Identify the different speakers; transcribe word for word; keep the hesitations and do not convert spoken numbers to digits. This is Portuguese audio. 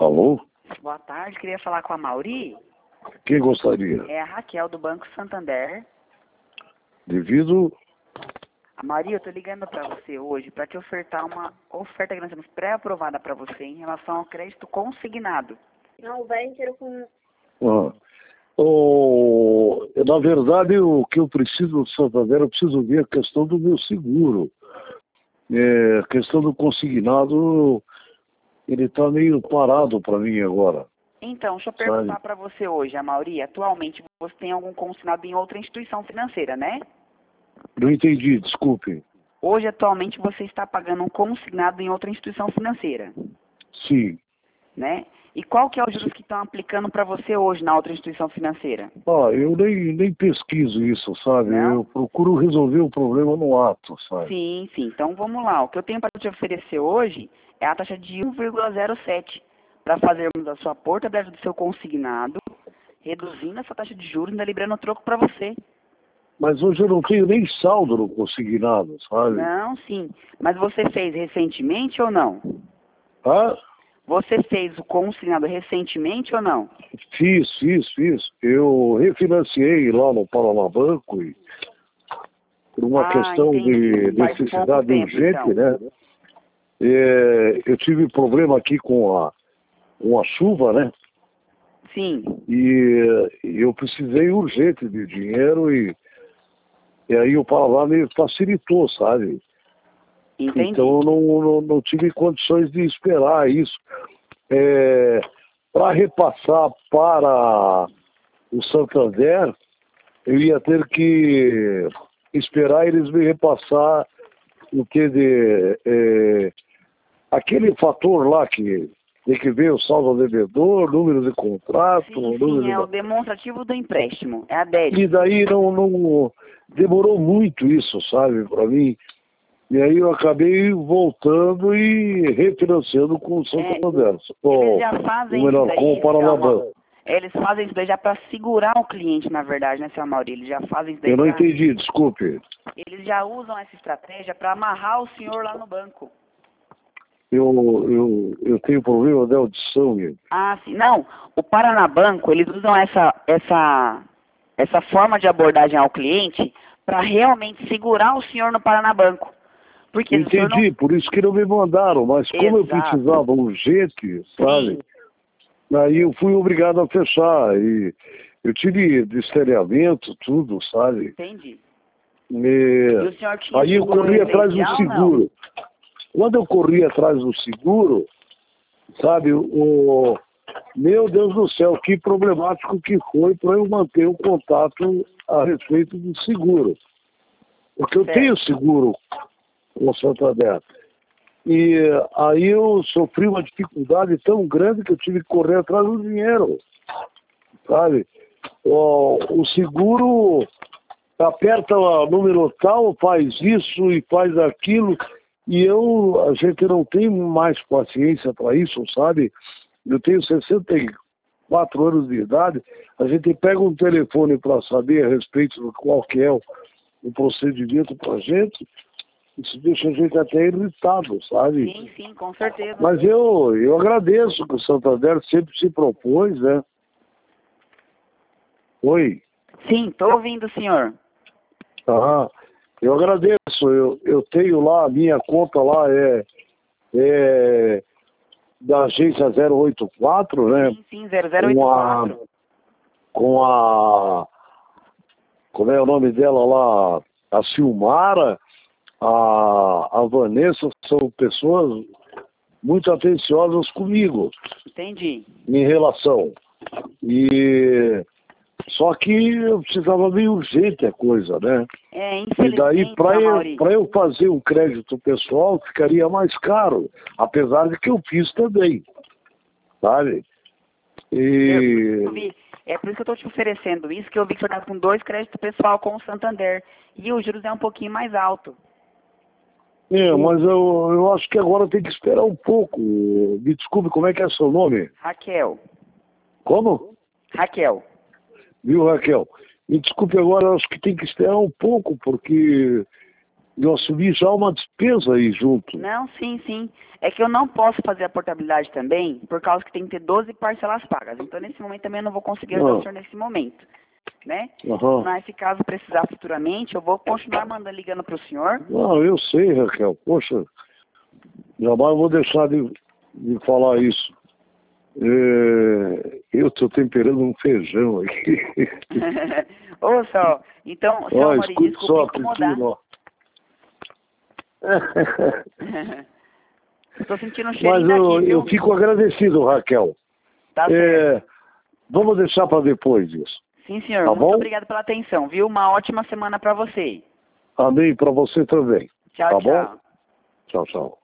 Speaker 1: Alô?
Speaker 2: Boa tarde, queria falar com a Mauri.
Speaker 1: Quem gostaria?
Speaker 2: É a Raquel do Banco Santander.
Speaker 1: Devido...
Speaker 2: A Mauri, eu tô ligando para você hoje para te ofertar uma oferta que nós temos pré-aprovada para você em relação ao crédito consignado.
Speaker 3: Não, o velho inteiro com...
Speaker 1: Ah, oh, na verdade, o que eu preciso do Santander, eu preciso ver a questão do meu seguro. É, a questão do consignado, ele está meio parado para mim agora.
Speaker 2: Então, deixa eu perguntar para você hoje, a Mauri, atualmente você tem algum consignado em outra instituição financeira, né?
Speaker 1: Não entendi, desculpe.
Speaker 2: Hoje, atualmente, você está pagando um consignado em outra instituição financeira,
Speaker 1: Sim.
Speaker 2: né? E qual que é os juros que estão aplicando para você hoje na outra instituição financeira?
Speaker 1: Ah, eu nem, nem pesquiso isso, sabe?
Speaker 2: Não?
Speaker 1: Eu procuro resolver o problema no ato, sabe?
Speaker 2: Sim, sim. Então, vamos lá. O que eu tenho para te oferecer hoje é a taxa de um vírgula zero sete para fazermos a sua portabilidade do seu consignado, reduzindo essa taxa de juros e ainda liberando o troco para você.
Speaker 1: Mas hoje eu não tenho nem saldo no consignado, sabe?
Speaker 2: Não, sim. Mas você fez recentemente ou não?
Speaker 1: Ah,
Speaker 2: Você fez o consignado recentemente ou não?
Speaker 1: fiz, fiz, fiz. Eu refinanciei lá no Paraná Banco e por uma
Speaker 2: Ah,
Speaker 1: questão
Speaker 2: entendi.
Speaker 1: de
Speaker 2: Faz
Speaker 1: necessidade
Speaker 2: pouco tempo,
Speaker 1: urgente,
Speaker 2: então.
Speaker 1: né? É, eu tive problema aqui com a, com a chuva, né?
Speaker 2: Sim.
Speaker 1: E eu precisei urgente de dinheiro e, e aí o Paraná me facilitou, sabe?
Speaker 2: Entendi.
Speaker 1: Então eu não, não, não tive condições de esperar isso. É, para repassar para o Santander, eu ia ter que esperar eles me repassar o que de... É, aquele fator lá que tem que ver o saldo devedor, número de contrato...
Speaker 2: Sim,
Speaker 1: número
Speaker 2: sim,
Speaker 1: de...
Speaker 2: é o demonstrativo do empréstimo. É a D E D.
Speaker 1: E daí não, não demorou muito isso, sabe, para mim. E aí eu acabei voltando e refinanciando com o Santander.
Speaker 2: É, eles já fazem
Speaker 1: ou melhor,
Speaker 2: isso
Speaker 1: com
Speaker 2: daí,
Speaker 1: o Paranaban.
Speaker 2: seu Eles fazem isso daí já para segurar o cliente, na verdade, né, seu Mauri? Eles já fazem isso daí
Speaker 1: Eu não
Speaker 2: pra...
Speaker 1: entendi, desculpe.
Speaker 2: Eles já usam essa estratégia para amarrar o senhor lá no banco.
Speaker 1: Eu, eu, eu tenho problema de audição. Meu.
Speaker 2: Ah, sim. Não, o Paranabanco, eles usam essa, essa, essa forma de abordagem ao cliente para realmente segurar o senhor no Paranabanco. Porque o senhor
Speaker 1: Entendi,
Speaker 2: não...
Speaker 1: por isso que não me mandaram, mas como eu
Speaker 2: Exato.
Speaker 1: precisava urgente, sabe?
Speaker 2: Sim.
Speaker 1: Aí eu fui obrigado a fechar. E eu tive destelhamento, tudo, sabe?
Speaker 2: Entendi.
Speaker 1: E...
Speaker 2: E o senhor tinha
Speaker 1: Aí eu
Speaker 2: seguro
Speaker 1: corri atrás do
Speaker 2: residencial ou não?
Speaker 1: seguro. Quando eu corri atrás do seguro, sabe, o... Meu Deus do céu, que problemático que foi para eu manter o contato a respeito do seguro. Porque eu
Speaker 2: Certo.
Speaker 1: tenho seguro com o Santander. E aí eu sofri uma dificuldade tão grande que eu tive que correr atrás do dinheiro, sabe? O, o seguro aperta o número tal, faz isso e faz aquilo, e eu, a gente não tem mais paciência para isso, sabe? Eu tenho sessenta e quatro anos de idade, a gente pega um telefone para saber a respeito do qual que é o, o procedimento para a gente, isso deixa a gente até irritado, sabe?
Speaker 2: Sim, sim, com certeza.
Speaker 1: Mas eu, eu agradeço que o Santander sempre se propôs, né? Oi?
Speaker 2: Sim, estou ouvindo o senhor.
Speaker 1: Ah, eu agradeço. Eu, eu tenho lá, a minha conta lá é, é da agência zero oito quatro, né?
Speaker 2: Sim, sim, zero zero oito quatro.
Speaker 1: Com a, com a... Como é o nome dela lá? A Silmara, a, a Vanessa, são pessoas muito atenciosas comigo.
Speaker 2: Entendi.
Speaker 1: Em relação. E só que eu precisava meio urgente a coisa, né?
Speaker 2: É,
Speaker 1: E
Speaker 2: infelizmente,
Speaker 1: daí, para eu,
Speaker 2: Mauri,
Speaker 1: pra eu fazer um crédito pessoal, ficaria mais caro. Apesar de que eu fiz também. Sabe? E...
Speaker 2: eu vi, é por isso que eu estou te oferecendo isso, que eu vi que você está com dois créditos pessoal com o Santander. E os juros é um pouquinho mais alto.
Speaker 1: É, mas eu, eu acho que agora tem que esperar um pouco. Me desculpe, como é que é seu nome?
Speaker 2: Raquel.
Speaker 1: Como?
Speaker 2: Raquel.
Speaker 1: Viu, Raquel? Me desculpe agora, eu acho que tem que esperar um pouco, porque eu assumi já uma despesa aí junto.
Speaker 2: Não, sim, sim. É que eu não posso fazer a portabilidade também, por causa que tem que ter doze parcelas pagas. Então, nesse momento também eu não vou conseguir ajudar
Speaker 1: Ah.
Speaker 2: o senhor nesse momento, né?
Speaker 1: Aham.
Speaker 2: Mas se caso precisar futuramente, eu vou continuar mandando, ligando para o senhor.
Speaker 1: Não, eu sei, Raquel. Poxa, jamais vou deixar de, de falar isso. É, eu estou temperando um feijão aqui.
Speaker 2: Ô, só, então, seu
Speaker 1: Ó,
Speaker 2: Amaury,
Speaker 1: escute
Speaker 2: desculpa
Speaker 1: só,
Speaker 2: incomodar.
Speaker 1: Cristina, ó.
Speaker 2: Estou sentindo um cheirinho
Speaker 1: Mas
Speaker 2: daqui,
Speaker 1: eu,
Speaker 2: viu?
Speaker 1: eu fico agradecido, Raquel.
Speaker 2: Tá certo.
Speaker 1: É, vamos deixar para depois isso.
Speaker 2: Sim, senhor.
Speaker 1: Tá
Speaker 2: Muito
Speaker 1: bom?
Speaker 2: obrigado pela atenção, viu? Uma ótima semana para você.
Speaker 1: Amém para você também.
Speaker 2: Tchau,
Speaker 1: Tá
Speaker 2: tchau.
Speaker 1: bom? Tchau, tchau.